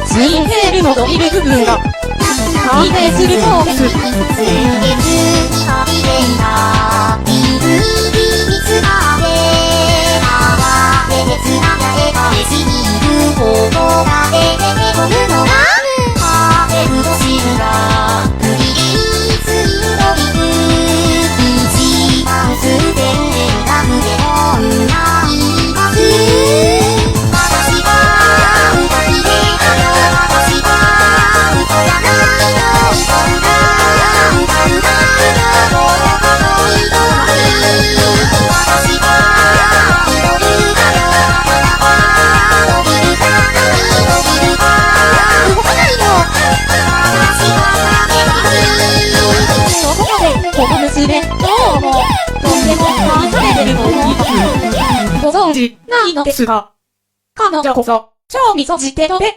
ツインテールのドリル部分が完成するそうです。この娘、どうも、とっても愛されてると思います。ご存知ないのですが、彼女こそ、超味噌汁で